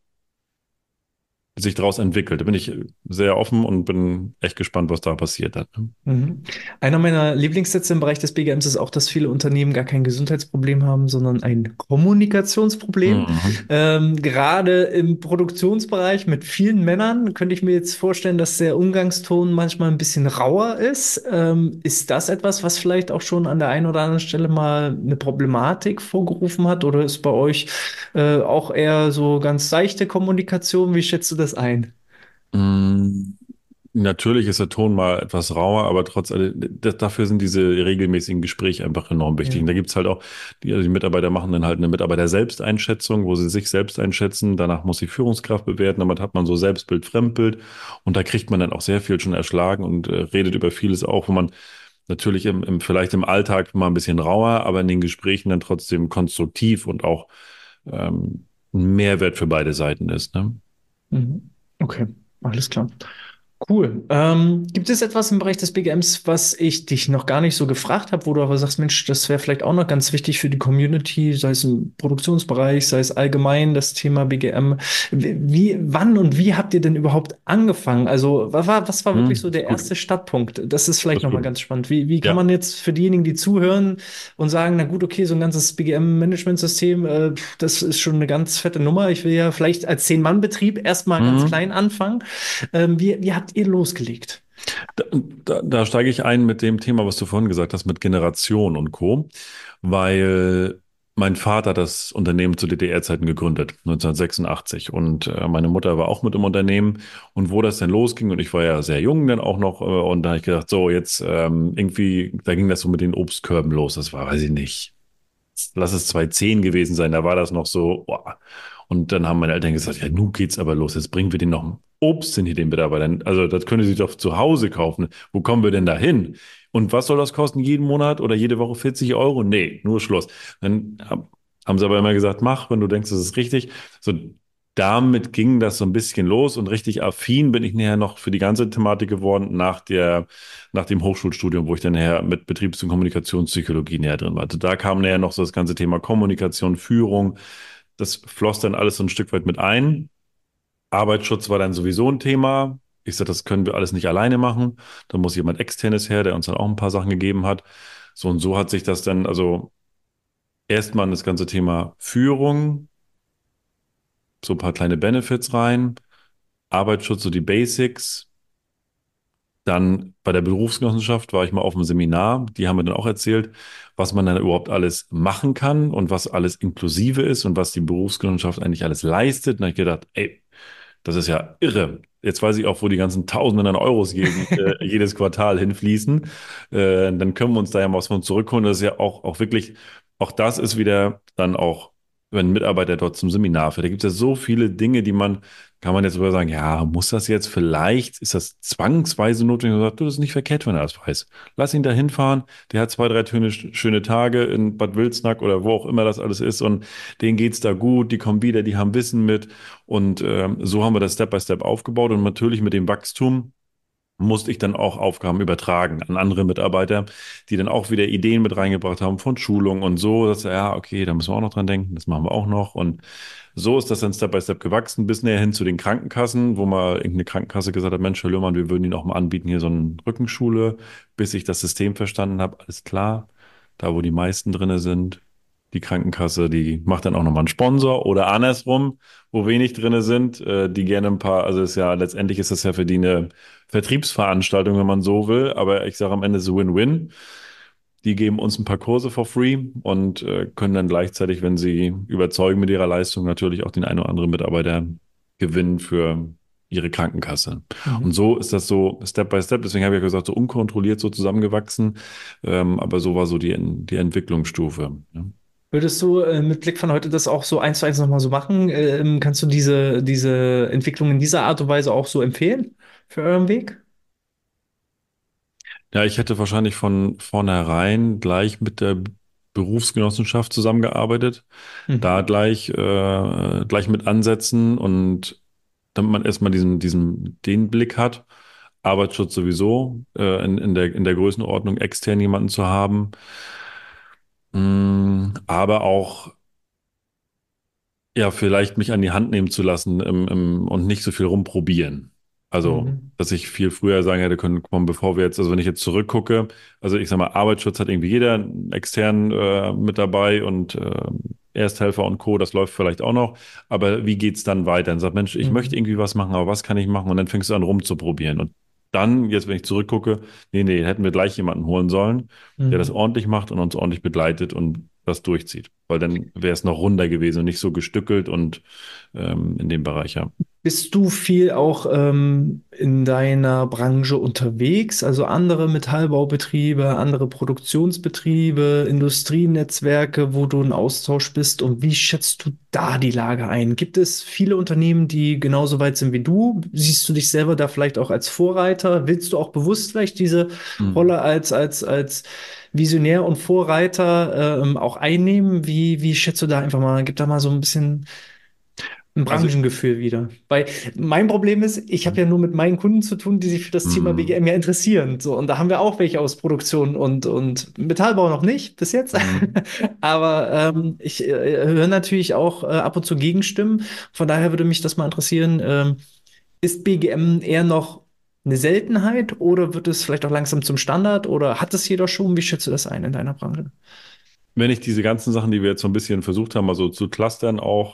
sich daraus entwickelt. Da bin ich sehr offen und bin echt gespannt, was da passiert hat. Ne? Mhm. Einer meiner Lieblingssätze im Bereich des BGMs ist auch, dass viele Unternehmen gar kein Gesundheitsproblem haben, sondern ein Kommunikationsproblem. Mhm. Gerade im Produktionsbereich mit vielen Männern könnte ich mir jetzt vorstellen, dass der Umgangston manchmal ein bisschen rauer ist. Ist das etwas, was vielleicht auch schon an der einen oder anderen Stelle mal eine Problematik vorgerufen hat? Oder ist bei euch auch eher so ganz seichte Kommunikation? Wie schätzt du das ein? Mm, Natürlich ist der Ton mal etwas rauer, aber trotz dafür sind diese regelmäßigen Gespräche einfach enorm wichtig. Ja. Und da gibt's halt auch, die Mitarbeiter machen dann halt eine Mitarbeiter-Selbsteinschätzung, wo sie sich selbst einschätzen. Danach muss die Führungskraft bewerten. Damit hat man so Selbstbild, Fremdbild. Und da kriegt man dann auch sehr viel schon erschlagen und redet über vieles auch, wo man natürlich vielleicht im Alltag mal ein bisschen rauer, aber in den Gesprächen dann trotzdem konstruktiv und auch ein Mehrwert für beide Seiten ist, ne? Mhm. Okay, alles klar. Cool. Gibt es etwas im Bereich des BGMs, was ich dich noch gar nicht so gefragt habe, wo du aber sagst, Mensch, das wäre vielleicht auch noch ganz wichtig für die Community, sei es im Produktionsbereich, sei es allgemein das Thema BGM. Wann und wie habt ihr denn überhaupt angefangen? Also, was war wirklich so Ist der gut. erste Startpunkt? Das ist vielleicht Das ist nochmal gut. ganz spannend. Wie kann Ja. man jetzt für diejenigen, die zuhören und sagen, na gut, okay, so ein ganzes BGM-Management-System, das ist schon eine ganz fette Nummer. Ich will ja vielleicht als Zehn-Mann-Betrieb erstmal ganz klein Mhm. anfangen. Wie habt ihr losgelegt? Da steige ich ein mit dem Thema, was du vorhin gesagt hast, mit Generation und Co., weil mein Vater hat das Unternehmen zu DDR-Zeiten gegründet, 1986. Und meine Mutter war auch mit im Unternehmen. Und wo das denn losging, und ich war ja sehr jung dann auch noch, und da habe ich gedacht, so jetzt irgendwie, da ging das so mit den Obstkörben los. Das war, weiß ich nicht, lass es 2010 gewesen sein, da war das noch so, boah. Und dann haben meine Eltern gesagt, ja, nun geht's aber los, jetzt bringen wir denen noch Obst hin, hier den Mitarbeitern. Also das können Sie doch zu Hause kaufen. Wo kommen wir denn da hin? Und was soll das kosten, jeden Monat oder jede Woche 40 Euro? Nee, nur Schluss. Haben sie aber immer gesagt, mach, wenn du denkst, das ist richtig. So, damit ging das so ein bisschen los und richtig affin bin ich nachher noch für die ganze Thematik geworden nach dem Hochschulstudium, wo ich dann nachher mit Betriebs- und Kommunikationspsychologie näher drin war. Also da kam näher noch so das ganze Thema Kommunikation, Führung. Das floss dann alles so ein Stück weit mit ein. Arbeitsschutz war dann sowieso ein Thema. Ich sagte, das können wir alles nicht alleine machen. Da muss jemand Externes her, der uns dann auch ein paar Sachen gegeben hat. So und so hat sich das dann, also erstmal das ganze Thema Führung, so ein paar kleine Benefits rein, Arbeitsschutz, so die Basics. Dann bei der Berufsgenossenschaft war ich mal auf einem Seminar. Die haben mir dann auch erzählt, was man dann überhaupt alles machen kann und was alles inklusive ist und was die Berufsgenossenschaft eigentlich alles leistet. Und da habe ich gedacht, ey, das ist ja irre. Jetzt weiß ich auch, wo die ganzen Tausenden an Euros jedes Quartal hinfließen. Dann können wir uns da ja mal was von zurückholen. Das ist ja auch wirklich, auch das ist wieder dann auch, wenn ein Mitarbeiter dort zum Seminar fährt. Da gibt es ja so viele Dinge, kann man jetzt sogar sagen, ja, muss das jetzt vielleicht, ist das zwangsweise notwendig? Und sagt, du, das ist nicht verkehrt, wenn er das weiß. Lass ihn da hinfahren. Der hat zwei, drei schöne Tage in Bad Wilsnack oder wo auch immer das alles ist und denen geht's da gut. Die kommen wieder, die haben Wissen mit. Und so haben wir das Step by Step aufgebaut. Und natürlich mit dem Wachstum musste ich dann auch Aufgaben übertragen an andere Mitarbeiter, die dann auch wieder Ideen mit reingebracht haben von Schulung und so, dass ja, okay, da müssen wir auch noch dran denken, das machen wir auch noch. Und so ist das dann Step by Step gewachsen, bis näher hin zu den Krankenkassen, wo mal irgendeine Krankenkasse gesagt hat, Mensch, Herr Löhmann, wir würden Ihnen auch mal anbieten, hier so eine Rückenschule, bis ich das System verstanden habe, alles klar, da wo die meisten drinne sind. Die Krankenkasse, die macht dann auch nochmal einen Sponsor oder andersrum, wo wenig drinne sind, die gerne ein paar, also ist ja, letztendlich ist das ja für die eine Vertriebsveranstaltung, wenn man so will. Aber ich sage am Ende ist es Win-Win. Die geben uns ein paar Kurse for free und können dann gleichzeitig, wenn sie überzeugen mit ihrer Leistung, natürlich auch den einen oder anderen Mitarbeiter gewinnen für ihre Krankenkasse. Und Mhm. so ist das so Step by Step. Deswegen habe ich ja gesagt, so unkontrolliert so zusammengewachsen. Aber so war so die Entwicklungsstufe. Ne? Würdest du mit Blick von heute das auch so eins zu eins nochmal so machen? Kannst du diese Entwicklung in dieser Art und Weise auch so empfehlen für euren Weg? Ja, ich hätte wahrscheinlich von vornherein gleich mit der Berufsgenossenschaft zusammengearbeitet, da Mhm. gleich mit ansetzen und damit man erstmal den Blick hat. Arbeitsschutz sowieso, in der Größenordnung extern jemanden zu haben, aber auch ja, vielleicht mich an die Hand nehmen zu lassen und nicht so viel rumprobieren. Also, Mhm. dass ich viel früher sagen hätte können, komm, bevor wir jetzt, also wenn ich jetzt zurückgucke, also ich sag mal, Arbeitsschutz hat irgendwie jeder einen extern mit dabei und Ersthelfer und Co., das läuft vielleicht auch noch. Aber wie geht's dann weiter? Dann sagt, Mensch, ich möchte Mhm. irgendwie was machen, aber was kann ich machen? Und dann fängst du an rumzuprobieren. Und dann, jetzt wenn ich zurückgucke, nee, hätten wir gleich jemanden holen sollen, der das Mhm. ordentlich macht und uns ordentlich begleitet und das durchzieht. Weil dann wäre es noch runder gewesen und nicht so gestückelt und in dem Bereich, ja. Bist du viel auch in deiner Branche unterwegs? Also andere Metallbaubetriebe, andere Produktionsbetriebe, Industrienetzwerke, wo du in Austausch bist? Und wie schätzt du da die Lage ein? Gibt es viele Unternehmen, die genauso weit sind wie du? Siehst du dich selber da vielleicht auch als Vorreiter? Willst du auch bewusst vielleicht diese Mhm. Rolle als Visionär und Vorreiter auch einnehmen? Wie schätzt du da einfach mal, gib da mal so ein bisschen ein Also, Branchengefühl wieder. Weil mein Problem ist, ich habe ja nur mit meinen Kunden zu tun, die sich für das Thema mhm. BGM ja interessieren. So, und da haben wir auch welche aus Produktion und Metallbau noch nicht bis jetzt. Mhm. Aber ich höre natürlich auch ab und zu Gegenstimmen. Von daher würde mich das mal interessieren. Ist BGM eher noch eine Seltenheit oder wird es vielleicht auch langsam zum Standard oder hat es jeder schon? Wie schätzt du das ein in deiner Branche? Wenn ich diese ganzen Sachen, die wir jetzt so ein bisschen versucht haben, also zu clustern auch,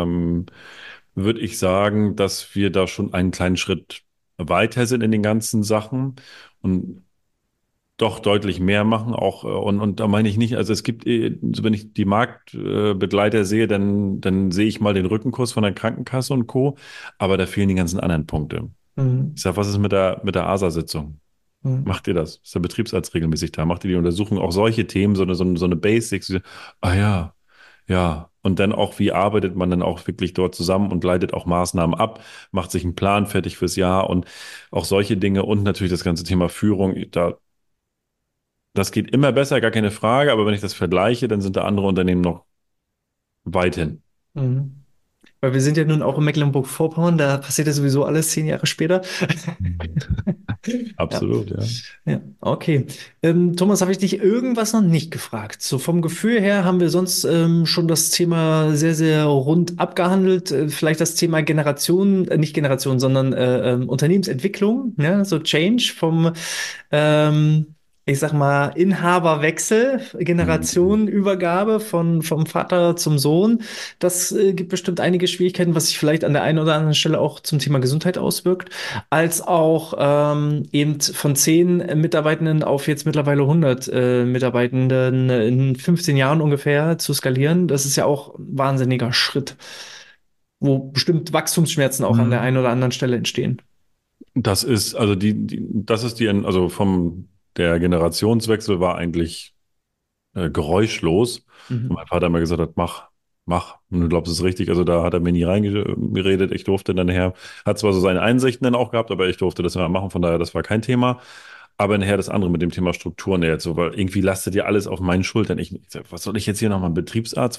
würde ich sagen, dass wir da schon einen kleinen Schritt weiter sind in den ganzen Sachen und doch deutlich mehr machen auch und da meine ich nicht, also es gibt, so wenn ich die Marktbegleiter sehe, dann sehe ich mal den Rückenkurs von der Krankenkasse und Co., aber da fehlen die ganzen anderen Punkte. Ich Mhm. sage, was ist mit der ASA-Sitzung? Mhm. Macht ihr das? Ist der Betriebsarzt regelmäßig da? Macht ihr die Untersuchung? Auch solche Themen, so eine Basics. Ah ja, ja. Und dann auch, wie arbeitet man dann auch wirklich dort zusammen und leitet auch Maßnahmen ab, macht sich einen Plan fertig fürs Jahr und auch solche Dinge und natürlich das ganze Thema Führung. Das geht immer besser, gar keine Frage, aber wenn ich das vergleiche, dann sind da andere Unternehmen noch weit hin. Mhm. Weil wir sind ja nun auch in Mecklenburg-Vorpommern, da passiert ja sowieso alles 10 Jahre später. Mhm. Ja, Absolut, ja. ja, okay. Thomas, habe ich dich irgendwas noch nicht gefragt? So vom Gefühl her haben wir sonst schon das Thema sehr, sehr rund abgehandelt. Vielleicht das Thema Generation, nicht Generation, sondern Unternehmensentwicklung, ne? So Change vom ähm, ich sag mal, Inhaberwechsel, Mhm. Generationenübergabe vom Vater zum Sohn. Das gibt bestimmt einige Schwierigkeiten, was sich vielleicht an der einen oder anderen Stelle auch zum Thema Gesundheit auswirkt, als auch eben von 10 Mitarbeitenden auf jetzt mittlerweile 100 Mitarbeitenden in 15 Jahren ungefähr zu skalieren. Das ist ja auch ein wahnsinniger Schritt, wo bestimmt Wachstumsschmerzen auch an der einen Mhm. oder anderen Stelle entstehen. Das ist, also also der Generationswechsel war eigentlich geräuschlos. Und mein Mhm. Vater immer gesagt hat, mach. Und du glaubst, es ist richtig. Also da hat er mir nie reingeredet. Ich durfte dann nachher, hat zwar so seine Einsichten dann auch gehabt, aber ich durfte das immer machen. Von daher, das war kein Thema. Aber nachher das andere mit dem Thema Strukturen jetzt so, weil irgendwie lastet ja alles auf meinen Schultern. Ich sag, was soll ich jetzt hier nochmal einen Betriebsarzt?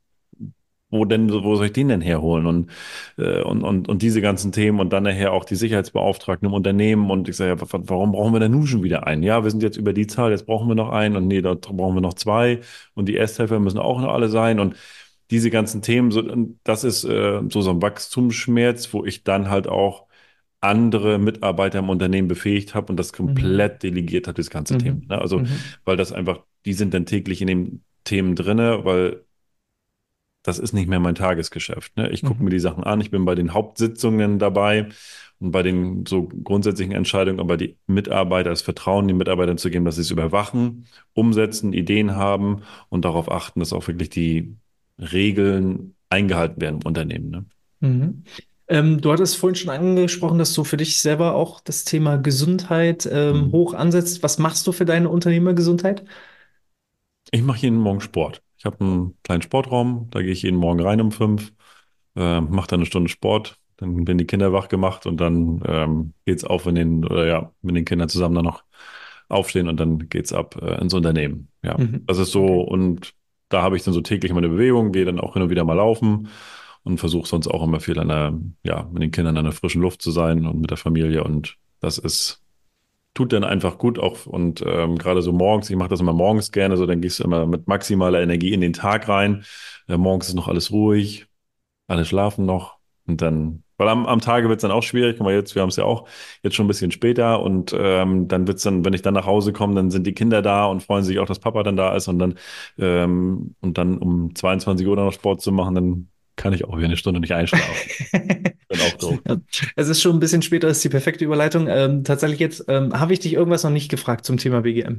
Wo soll ich den denn herholen? Und diese ganzen Themen und dann nachher auch die Sicherheitsbeauftragten im Unternehmen. Und ich sage, ja, warum brauchen wir denn nun schon wieder einen? Ja, wir sind jetzt über die Zahl, jetzt brauchen wir noch einen und nee, da brauchen wir noch zwei und die Ersthelfer müssen auch noch alle sein und diese ganzen Themen, so, und das ist so ein Wachstumsschmerz, wo ich dann halt auch andere Mitarbeiter im Unternehmen befähigt habe und das Mhm. komplett delegiert habe, das ganze Thema. Mhm. Ne? Also, Mhm. weil das einfach, die sind dann täglich in den Themen drinne, weil das ist nicht mehr mein Tagesgeschäft. Ne? Ich gucke mir Mhm. die Sachen an, ich bin bei den Hauptsitzungen dabei und bei den so grundsätzlichen Entscheidungen, aber die Mitarbeiter, das Vertrauen den Mitarbeitern zu geben, dass sie es überwachen, umsetzen, Ideen haben und darauf achten, dass auch wirklich die Regeln eingehalten werden im Unternehmen. Ne? Mhm. Du hattest vorhin schon angesprochen, dass du für dich selber auch das Thema Gesundheit Mhm. hoch ansetzt. Was machst du für deine Unternehmergesundheit? Ich mache jeden Morgen Sport. Ich habe einen kleinen Sportraum, da gehe ich jeden Morgen rein um 5, mache dann eine Stunde Sport, dann werden die Kinder wach gemacht und dann geht's auf oder ja, mit den Kindern zusammen dann noch aufstehen und dann geht's ab ins Unternehmen. Ja, Mhm. das ist so Okay. und da habe ich dann so täglich meine Bewegung, gehe dann auch hin und wieder mal laufen und versuche sonst auch immer viel ja, mit den Kindern an der frischen Luft zu sein und mit der Familie und das ist tut dann einfach gut auch und gerade so morgens, ich mache das immer morgens gerne, so dann gehst du immer mit maximaler Energie in den Tag rein. Morgens ist noch alles ruhig, alle schlafen noch und dann, weil am Tage wird es dann auch schwierig, guck mal jetzt, wir haben es ja auch jetzt schon ein bisschen später und dann wird es dann, wenn ich dann nach Hause komme, dann sind die Kinder da und freuen sich auch, dass Papa dann da ist und dann um 22 Uhr dann noch Sport zu machen, dann kann ich auch wieder eine Stunde nicht einschlafen. Dann auch doof. Ja. Es ist schon ein bisschen später, ist die perfekte Überleitung. Tatsächlich jetzt habe ich dich irgendwas noch nicht gefragt zum Thema BGM.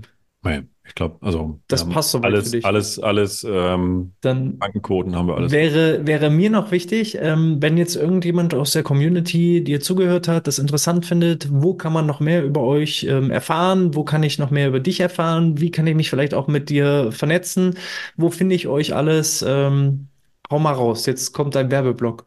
Nee, ich glaube, also wir Das haben passt soweit für alles, dich. alles, alles, Dann Bankenquoten haben wir alles. wäre mir noch wichtig, wenn jetzt irgendjemand aus der Community dir zugehört hat, das interessant findet, wo kann man noch mehr über euch erfahren? Wo kann ich noch mehr über dich erfahren? Wie kann ich mich vielleicht auch mit dir vernetzen? Wo finde ich euch alles? Hau mal raus, jetzt kommt dein Werbeblock.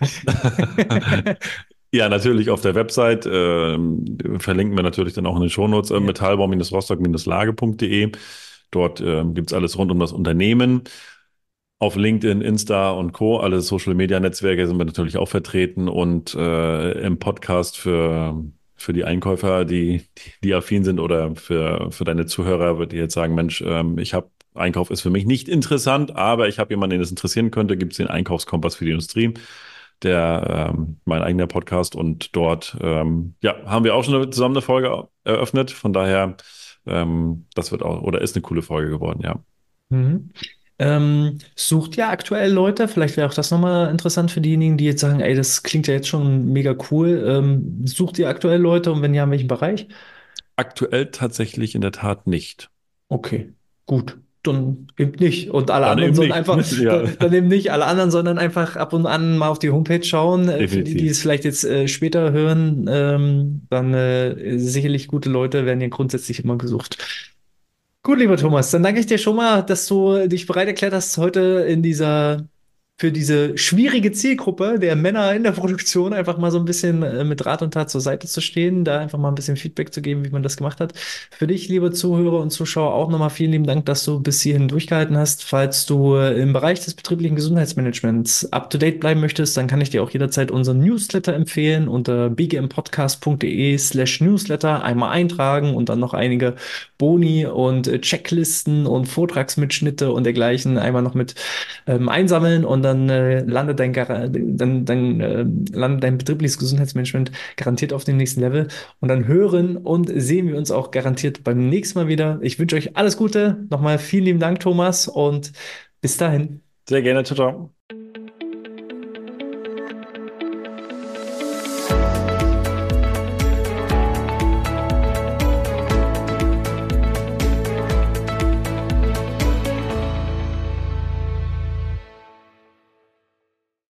Ja, natürlich auf der Website verlinken wir natürlich dann auch in den Shownotes Ja. metallbau-rostock-lage.de. Dort gibt's alles rund um das Unternehmen. Auf LinkedIn, Insta und Co., alle Social-Media-Netzwerke sind wir natürlich auch vertreten und im Podcast für die Einkäufer, die affin sind oder für deine Zuhörer, würde ich jetzt sagen, Mensch, Einkauf ist für mich nicht interessant, aber ich habe jemanden, den das interessieren könnte, gibt es den Einkaufskompass für die Industrie, mein eigener Podcast und dort ja, haben wir auch schon zusammen eine Folge eröffnet, von daher das wird auch, oder ist eine coole Folge geworden, ja. Mhm. Sucht ihr aktuell Leute? Vielleicht wäre auch das nochmal interessant für diejenigen, die jetzt sagen, ey, das klingt ja jetzt schon mega cool. Sucht ihr aktuell Leute und wenn ja, in welchem Bereich? Aktuell tatsächlich in der Tat nicht. Okay, gut. Dann eben nicht. Und alle Dann anderen eben sollen nicht. einfach, Ja, dann eben nicht, alle anderen sollen dann einfach ab und an mal auf die Homepage schauen. Für die, die definitiv. es vielleicht jetzt später hören, dann sicherlich gute Leute werden ja grundsätzlich immer gesucht. Gut, lieber Thomas, dann danke ich dir schon mal, dass du dich bereit erklärt hast, heute für diese schwierige Zielgruppe der Männer in der Produktion einfach mal so ein bisschen mit Rat und Tat zur Seite zu stehen, da einfach mal ein bisschen Feedback zu geben, wie man das gemacht hat. Für dich, liebe Zuhörer und Zuschauer, auch nochmal vielen lieben Dank, dass du bis hierhin durchgehalten hast. Falls du im Bereich des betrieblichen Gesundheitsmanagements up to date bleiben möchtest, dann kann ich dir auch jederzeit unseren Newsletter empfehlen unter bgmpodcast.de/newsletter einmal eintragen und dann noch einige Boni und Checklisten und Vortragsmitschnitte und dergleichen einmal noch mit einsammeln und dann landet dein betriebliches Gesundheitsmanagement garantiert auf dem nächsten Level und dann hören und sehen wir uns auch garantiert beim nächsten Mal wieder. Ich wünsche euch alles Gute. Nochmal vielen lieben Dank, Thomas, und bis dahin. Sehr gerne, ciao, ciao.